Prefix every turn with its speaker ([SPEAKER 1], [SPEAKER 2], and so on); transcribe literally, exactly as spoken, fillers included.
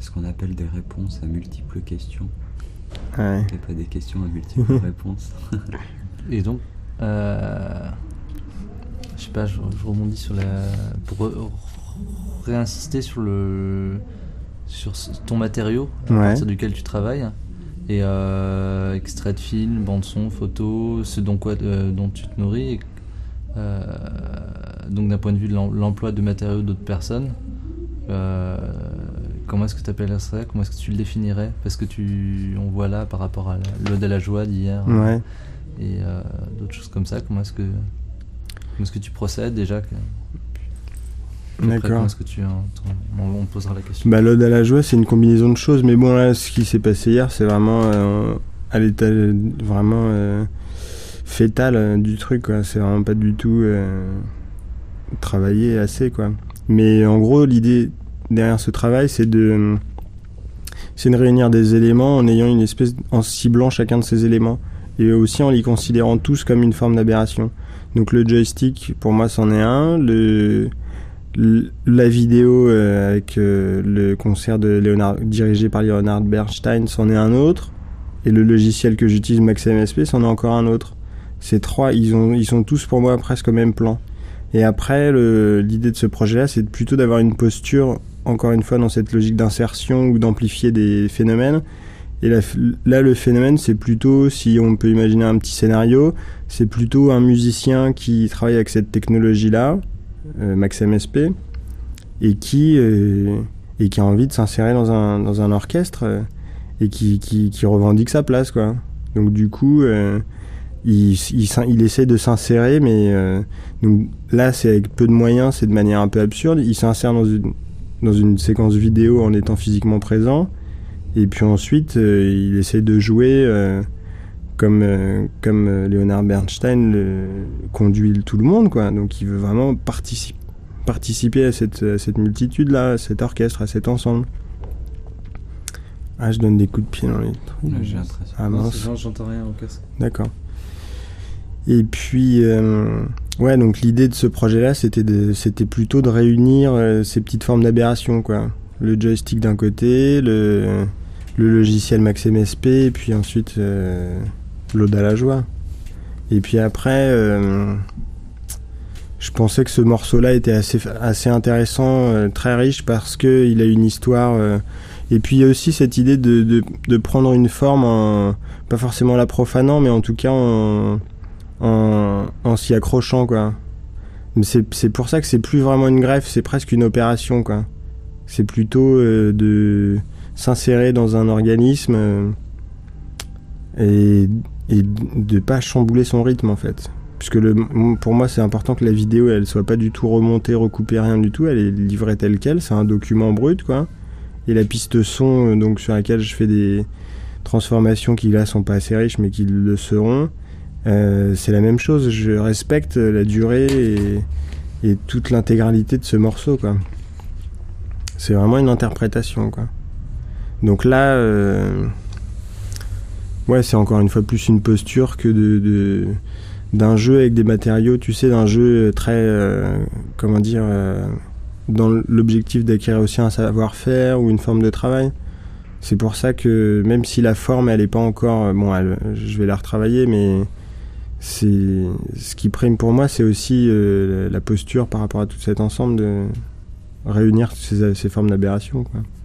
[SPEAKER 1] C'est ce qu'on appelle des réponses à multiples questions.
[SPEAKER 2] Ouais.
[SPEAKER 1] Et pas des questions à multiples réponses.
[SPEAKER 3] Et donc, euh, je sais pas, je, je rebondis sur la... Pour re- réinsister sur le... sur ce- ton matériau à
[SPEAKER 2] Ouais.
[SPEAKER 3] partir duquel tu travailles. Et euh, extrait de film, bande son, photo, ce dont, quoi, euh, dont tu te nourris. Et, euh, donc d'un point de vue de l'em- l'emploi de matériaux d'autres personnes, euh, comment est-ce que tu appellerais ça? Comment est-ce que tu le définirais? Parce que tu, on voit là par rapport à la- l'Ode à la joie d'hier
[SPEAKER 2] Ouais.
[SPEAKER 3] et euh, d'autres choses comme ça. Comment est-ce que, comment est-ce que tu procèdes déjà? que- Puis après,
[SPEAKER 2] D'accord.
[SPEAKER 3] comment est-ce que tu, hein, ton- on, on posera la question.
[SPEAKER 2] Bah, l'Ode à la joie, c'est une combinaison de choses, mais bon, là, ce qui s'est passé hier, c'est vraiment euh, à l'état euh, vraiment euh, fétal euh, du truc, quoi. C'est vraiment pas du tout euh, travaillé assez, quoi. Mais en gros, l'idée derrière ce travail, c'est de, c'est de réunir des éléments en ayant une espèce, en ciblant chacun de ces éléments, et aussi en les considérant tous comme une forme d'aberration. Donc le joystick, pour moi, c'en est un. Le La vidéo euh, avec euh, le concert de Leonard, dirigé par Leonard Bernstein, c'en est un autre. Et le logiciel que j'utilise, MaxMSP, c'en est encore un autre. Ces trois, ils, ont, ils sont tous pour moi presque au même plan. Et après, le, l'idée de ce projet-là, c'est plutôt d'avoir une posture, encore une fois, dans cette logique d'insertion ou d'amplifier des phénomènes. Et là, là, le phénomène, c'est plutôt, si on peut imaginer un petit scénario, c'est plutôt un musicien qui travaille avec cette technologie-là, Euh, MaxMSP, et qui euh, et qui a envie de s'insérer dans un dans un orchestre euh, et qui, qui qui revendique sa place, quoi. Donc du coup euh, il, il il essaie de s'insérer, mais euh, donc là c'est avec peu de moyens, c'est de manière un peu absurde. Il s'insère dans une dans une séquence vidéo en étant physiquement présent, et puis ensuite euh, il essaie de jouer euh, comme euh, comme euh, Leonard Bernstein le, conduit tout le monde, quoi. Donc il veut vraiment participer participer à cette à cette multitude là, à cet orchestre, à cet ensemble. Ah, je donne des coups de pied dans les trucs.
[SPEAKER 1] Ouais, j'ai l'impression.
[SPEAKER 2] Ah
[SPEAKER 3] Non,
[SPEAKER 2] mince.
[SPEAKER 3] c'est genre, j'entends rien au casque.
[SPEAKER 2] D'accord. Et puis euh, ouais, donc l'idée de ce projet-là, c'était de c'était plutôt de réunir euh, ces petites formes d'aberration, quoi. Le joystick d'un côté, le le logiciel MaxMSP, et puis ensuite euh, l'Ode à la joie. Et puis après, euh, je pensais que ce morceau-là était assez, assez intéressant, euh, très riche, parce qu'il a une histoire. Euh, et puis il y a aussi cette idée de, de, de prendre une forme, en, pas forcément la profanant, mais en tout cas en, en, en s'y accrochant, quoi. Mais c'est, c'est pour ça que c'est plus vraiment une greffe, c'est presque une opération, quoi. C'est plutôt euh, de s'insérer dans un organisme euh, et, et de pas chambouler son rythme, en fait. Puisque le, pour moi, c'est important que la vidéo, elle soit pas du tout remontée, recoupée, rien du tout. Elle est livrée telle quelle, c'est un document brut, quoi. Et la piste son, donc sur laquelle je fais des transformations qui là sont pas assez riches, mais qui le seront, euh, c'est la même chose. Je respecte la durée et, et toute l'intégralité de ce morceau, quoi. C'est vraiment une interprétation, quoi. Donc là, euh, ouais, c'est encore une fois plus une posture que de, de d'un jeu avec des matériaux, tu sais, d'un jeu très, euh, comment dire, euh, dans l'objectif d'acquérir aussi un savoir-faire ou une forme de travail. C'est pour ça que même si la forme, elle est pas encore, bon, elle, je vais la retravailler, mais c'est ce qui prime pour moi, c'est aussi euh, la posture par rapport à tout cet ensemble de réunir ces, ces formes d'aberration, quoi.